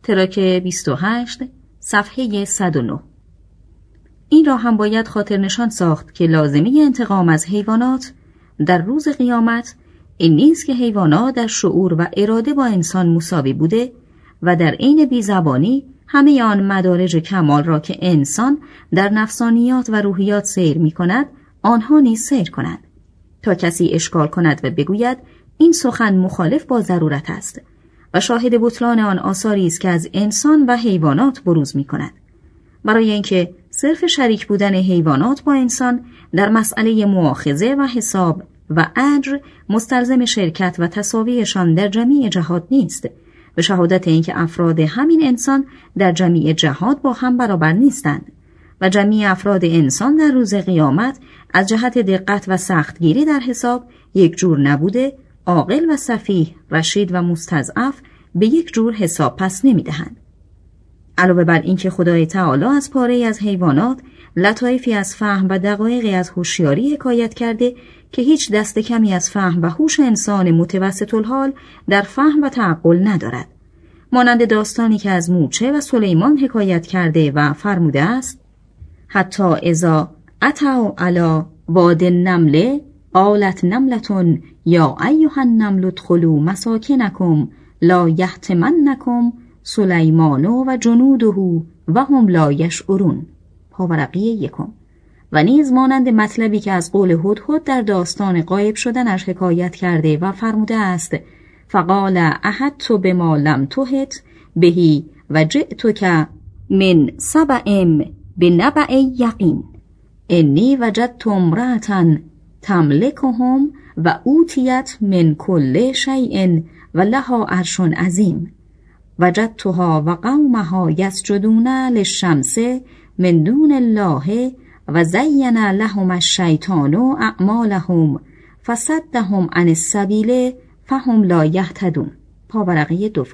تراک 28 صفحه 109. این را هم باید خاطر نشان ساخت که لازمه انتقام از حیوانات در روز قیامت این نیست که حیوانات در شعور و اراده با انسان مساوی بوده و در عین بی‌زبانی همه آن مدارج کمال را که انسان در نفسانیات و روحیات سیر می کند آنها نیز سیر کنند، تا کسی اشکال کند و بگوید این سخن مخالف با ضرورت است و شاهد بطلان آن آثاری است که از انسان و حیوانات بروز می کند. برای اینکه صرف شریک بودن حیوانات با انسان در مسئله مؤاخذه و حساب و اجر مستلزم شرکت و تساویشان در جمیع جهات نیست، به شهادت اینکه افراد همین انسان در جمیع جهات با هم برابر نیستند و جمیع افراد انسان در روز قیامت از جهت دقت و سختگیری در حساب یک جور نبوده، عاقل و سفیه، رشید و مستضعف به یک جور حساب پس نمی‌دهند. علاوه بر اینکه خدای تعالی از پاره‌ای از حیوانات لطایفی از فهم و دقایقی از هوشیاری حکایت کرده که هیچ دست کمی از فهم و هوش انسان متوسط الحال در فهم و تعقل ندارد، مانند داستانی که از موچه و سلیمان حکایت کرده و فرموده است: حتی اذا اتوا علی واد النمل قالت نملة یا ایها النمل ادخلوا مساکنکم لا یحطمنکم سلیمان و جنوده و هم لا یشعرون. پاورقی 1. و نیز مانند مطلبی که از قول هدهد در داستان غایب شدنش حکایت کرده و فرموده است: فقال احطت بما لم تحط بهی و جئتک من سبأ بنبأ یقین انی وجدت امرأة تملکهم و اوتیت من کل شیء و لها عرش عظیم وجدتها و قومها یسجدون للشمس من دون الله و زین لهم الشیطان اعمالهم فصدهم عن السبیل فهم لا یهتدون. پاورقی 2.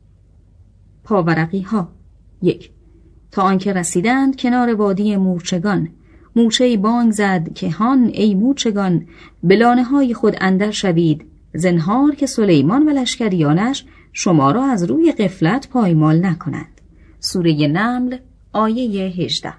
پاورقی ها 1. تا آنکه رسیدند کنار وادی مورچگان، موچه‌ای بانگ زد که هان ای مورچگان به لانه های خود اندر شوید، زنهار که سلیمان و لشکریانش شما را از روی غفلت پایمال نکنند. سوره نمل آیه 18.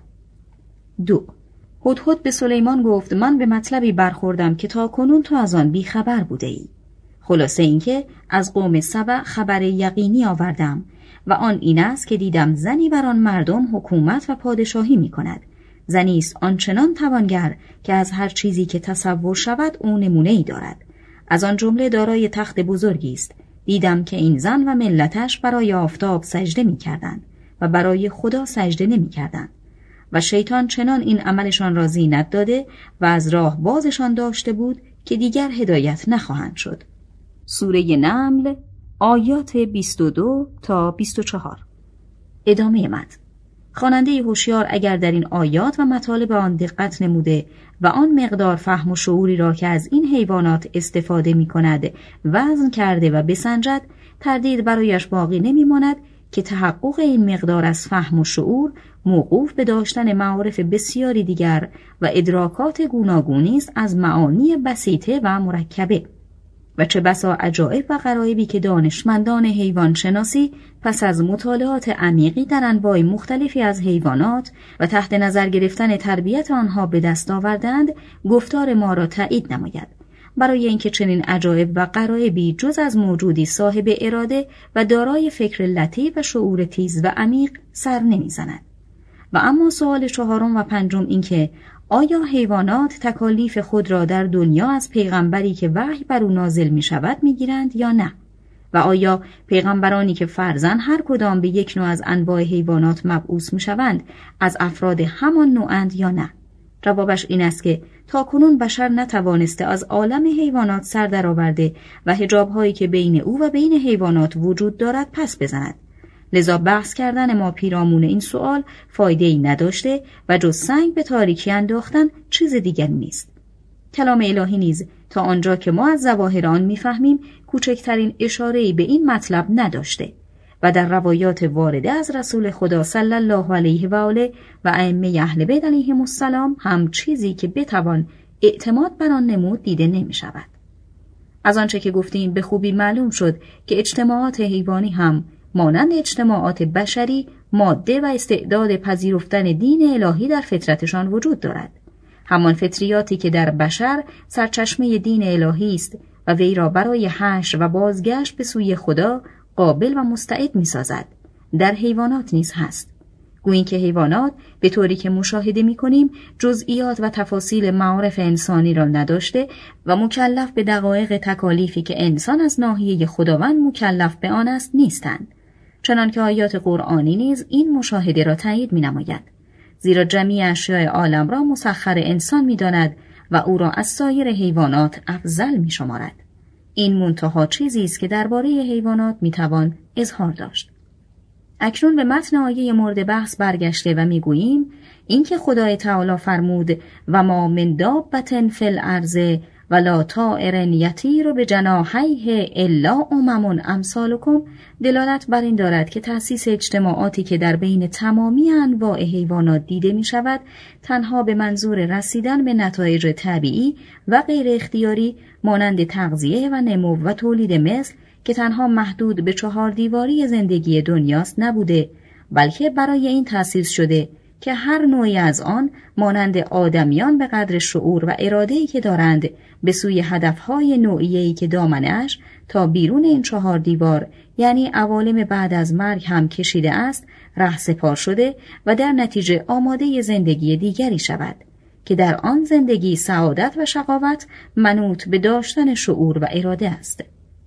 2. هدهد به سلیمان گفت: من به مطلبی برخوردم که تا کنون تو از آن بیخبر بوده ای. خلاصه اینکه از قوم سبأ خبر یقینی آوردم و آن این است که دیدم زنی بر آن مردم حکومت و پادشاهی می کند. زنی است آنچنان توانگر که از هر چیزی که تصور شود او نمونه ای دارد. از آن جمله دارای تخت بزرگی است. دیدم که این زن و ملتش برای آفتاب سجده می کردند و برای خدا سجده نمی کردند و شیطان چنان این عملشان را زینت داده و از راه بازشان داشته بود که دیگر هدایت نخواهند شد. سوره نمل آیات 22 تا 24. ادامه متن. خواننده هوشیار اگر در این آیات و مطالب آن دقت نموده و آن مقدار فهم و شعوری را که از این حیوانات استفاده می کند وزن کرده و بسنجد، تردید برایش باقی نمی ماند که تحقق این مقدار از فهم و شعور موقوف به داشتن معارف بسیاری دیگر و ادراکات گوناگونی است از معانی بسیطه و مرکبه. و چه بسا عجایب و غرایبی که دانشمندان حیوان شناسی پس از مطالعات عمیقی در انواع مختلفی از حیوانات و تحت نظر گرفتن تربیت آنها به دست آوردند، گفتار ما را تایید نماید. برای اینکه چنین عجایب و غرایبی جز از موجودی صاحب اراده و دارای فکر لطیف و شعور تیز و عمیق سر نمیزند. و اما سوال 4 و 5 این که آیا حیوانات تکالیف خود را در دنیا از پیغمبری که وحی بر او نازل می شود می گیرند یا نه؟ و آیا پیغمبرانی که فرضاً هر کدام به یک نوع از انواع حیوانات مبعوث می شوند از افراد همان نوعند یا نه؟ جوابش این است که تاکنون بشر نتوانسته از عالم حیوانات سر درآورده و حجاب‌هایی که بین او و بین حیوانات وجود دارد پس بزند. لذا بحث کردن ما پیرامون این سوال فایده‌ای نداشته و جز سنگ به تاریکی انداختن چیز دیگری نیست. کلام الهی نیز تا آنجا که ما از ظواهر آن می‌فهمیم کوچکترین اشاره‌ای به این مطلب نداشته و در روایات وارده از رسول خدا صلی الله علیه و آله و ائمه اهل بیت علیهم السلام هم چیزی که بتوان اعتماد بر آن نمود دیده نمی‌شود. از آنچه که گفتیم به خوبی معلوم شد که اجتماعات حیوانی هم مانند اجتماعات بشری ماده و استعداد پذیرفتن دین الهی در فطرتشان وجود دارد. همان فطریاتی که در بشر سرچشمه دین الهی است و وی را برای حشر و بازگشت به سوی خدا قابل و مستعد می‌سازد، در حیوانات نیز هست. گویی که حیوانات به طوری که مشاهده می‌کنیم جزئیات و تفاصیل معارف انسانی را نداشته و مکلف به دقایق تکالیفی که انسان از ناحیه خداوند مکلف به آن است نیستند. چنانکه آیات قرآنی نیز این مشاهده را تایید می‌نماید، زیرا جمیع اشیاء عالم را مسخر انسان می‌داند و او را از سایر حیوانات افضل می‌شمارد. این منتها چیزی است که درباره حیوانات می‌توان اظهار داشت. اکنون به متن آیه مورد بحث برگشته و میگوییم اینکه خدای تعالی فرمود و ما من دابة فی الارض ولا طائر یطیر بجناحیه الا امم امثالکم دلالت بر این دارد که تأسیس اجتماعاتی که در بین تمامی انواع حیوانات دیده می شود تنها به منظور رسیدن به نتایج طبیعی و غیر اختیاری مانند تغذیه و نمو و تولید مثل که تنها محدود به 4 دیواری زندگی دنیاست نبوده، بلکه برای این تأسیس شده که هر نوعی از آن مانند آدمیان به قدر شعور و اراده‌ای که دارند به سوی هدفهای نوعیه‌ای که دامنش تا بیرون این 4 دیوار یعنی عوالم بعد از مرگ هم کشیده است رهسپار شده و در نتیجه آماده زندگی دیگری شود که در آن زندگی سعادت و شقاوت منوط به داشتن شعور و اراده است.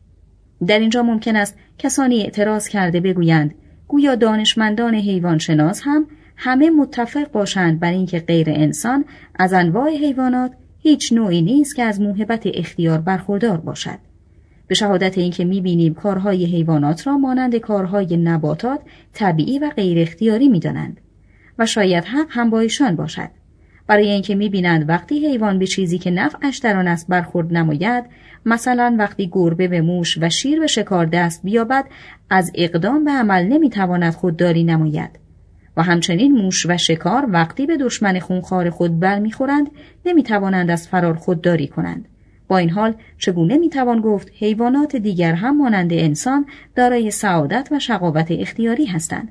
در اینجا ممکن است کسانی اعتراض کرده بگویند گویا دانشمندان حیوانشناس هم همه متفق باشند بر اینکه غیر انسان از انواع حیوانات هیچ نوعی نیست که از موهبت اختیار برخوردار باشد. به شهادت اینکه می‌بینیم کارهای حیوانات را مانند کارهای نباتات طبیعی و غیر اختیاری می‌دانند و شاید حق هم با ایشان باشد. برای اینکه می‌بینند وقتی حیوان به چیزی که نفعش در آن است برخورد نماید، مثلا وقتی گربه به موش و شیر به شکار دست بیابد از اقدام به عمل نمی‌تواند خودداری نماید و همچنین موش و شکار وقتی به دشمن خونخوار خود برمیخورند نمیتوانند از فرار خودداری کنند. با این حال چگونه میتوان گفت حیوانات دیگر هم مانند انسان دارای سعادت و شقاوت اختیاری هستند؟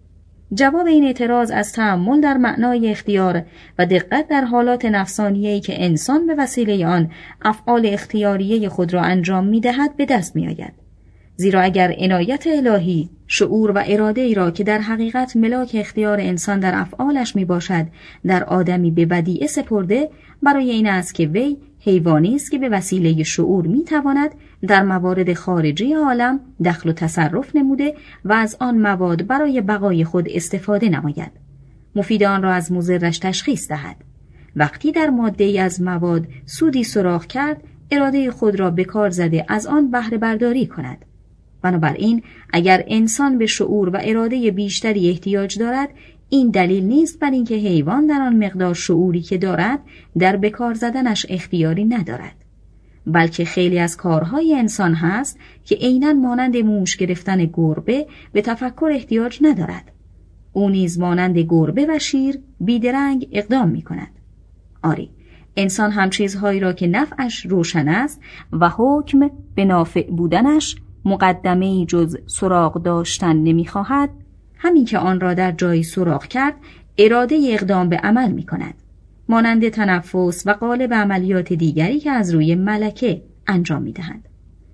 جواب این اعتراض از تأمل در معنای اختیار و دقت در حالات نفسانیه‌ای که انسان به وسیله آن افعال اختیاریه خود را انجام می‌دهد به دست می‌آید. زیرا اگر عنایت الهی شعور و اراده ای را که در حقیقت ملاک اختیار انسان در افعالش می باشد در آدمی به بدیعه سپرده، برای این است که وی حیوانی است که به وسیله شعور می تواند در موارد خارجی عالم دخل و تصرف نموده و از آن مواد برای بقای خود استفاده نماید. مفید آن را از مضرش تشخیص دهد. وقتی در ماده ای از مواد سودی سراغ کرد، اراده خود را به کار زده از آن بهره برداری کند. بنابراین اگر انسان به شعور و اراده بیشتری احتیاج دارد، این دلیل نیست بر اینکه حیوان در آن مقدار شعوری که دارد در بکار زدنش اختیاری ندارد، بلکه خیلی از کارهای انسان هست که عیناً مانند موش گرفتن گربه به تفکر احتیاج ندارد. او نیز مانند گربه و شیر بیدرنگ اقدام می کند. آری، انسان هم چیزهایی را که نفعش روشن است و حکم به نافع بودنش مقدمه‌ای جز سراغ داشتن نمی‌خواهد، همین که آن را در جایی سراغ کرد اراده اقدام به عمل می‌کند، مانند تنفس و قالب عملیات دیگری که از روی ملکه انجام می‌دهند.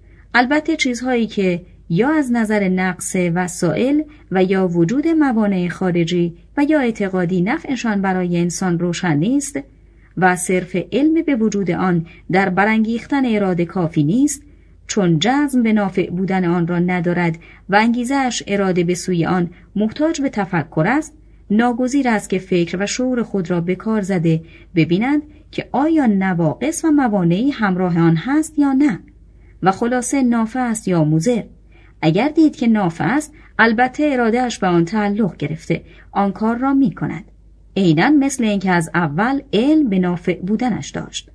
البته چیزهایی که یا از نظر نقص وسایل و یا وجود موانع خارجی و یا اعتقادی نفعشان برای انسان روشن نیست و صرف علم به وجود آن در برانگیختن اراده کافی نیست، چون جزم به نافع بودن آن را ندارد و انگیزه‌اش اراده به سوی آن محتاج به تفکر است، ناگزیر است که فکر و شعور خود را به کار زده ببینند که آیا نواقص و موانعی همراه آن هست یا نه و خلاصه نافع است یا مضر. اگر دید که نافع است، البته اراده‌اش به آن تعلق گرفته آن کار را می کند، عیناً مثل اینکه از اول علم به نافع بودنش داشت.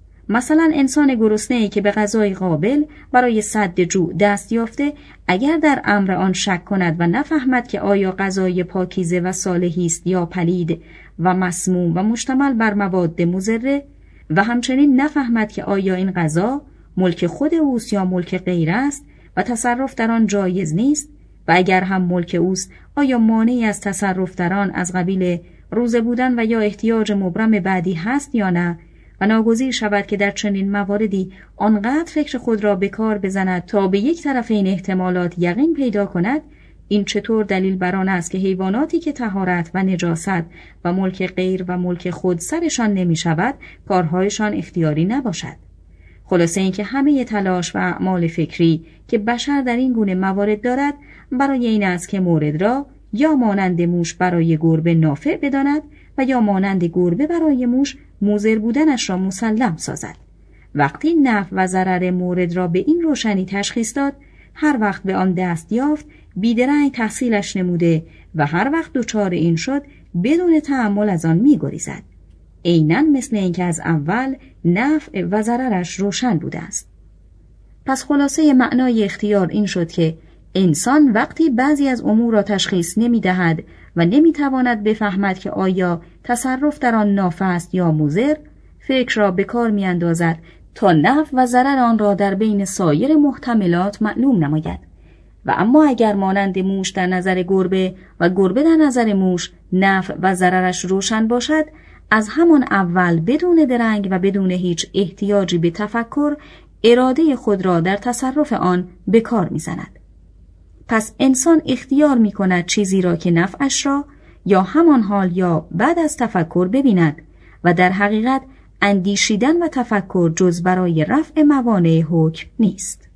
مثلا انسان گرسنه‌ای که به غذای قابل برای سد جوع دست یافته، اگر در امر آن شک کند و نفهمد که آیا غذای پاکیزه و صالحی است یا پلید و مسموم و مشتمل بر مواد مضره و همچنین نفهمد که آیا این غذا ملک خود اوست یا ملک غیر است و تصرف در آن جایز نیست و اگر هم ملک اوست آیا مانعی از تصرف در آن از قبیل روزه بودن و یا احتیاج مبرم بعدی هست یا نه؟ و ناگزیر شود که در چنین مواردی آنقدر فکر خود را به کار بزند تا به یک طرف این احتمالات یقین پیدا کند. این چطور دلیل بر آن است که حیواناتی که طهارت و نجاست و ملک غیر و ملک خود سرشان نمی شود کارهایشان اختیاری نباشد؟ خلاصه اینکه همه تلاش و اعمال فکری که بشر در این گونه موارد دارد برای این است که مورد را یا مانند موش برای گربه نافع بداند و یا مانند گربه برای موش مضر بودنش را مسلم سازد. وقتی نفع و ضرر مورد را به این روشنی تشخیص داد، هر وقت به آن دست یافت بیدرنگ تحصیلش نموده و هر وقت دچار این شد بدون تأمل از آن می‌گریزد. عیناً مثل اینکه از اول نفع و ضررش روشن بوده است. پس خلاصه معنای اختیار این شد که انسان وقتی بعضی از امور را تشخیص نمی‌دهد و نمی‌تواند بفهمد که آیا تصرف در آن نافع است یا مضر، فکر را به کار می‌اندازد تا نفع و ضرر آن را در بین سایر محتملات معلوم نماید. و اما اگر مانند موش در نظر گربه و گربه در نظر موش نفع و ضررش روشن باشد، از همان اول بدون درنگ و بدون هیچ احتیاجی به تفکر اراده خود را در تصرف آن به کار می‌زند. پس انسان اختیار می‌کند چیزی را که نفعش را یا همان حال یا بعد از تفکر ببیند و در حقیقت اندیشیدن و تفکر جز برای رفع موانع حکم نیست.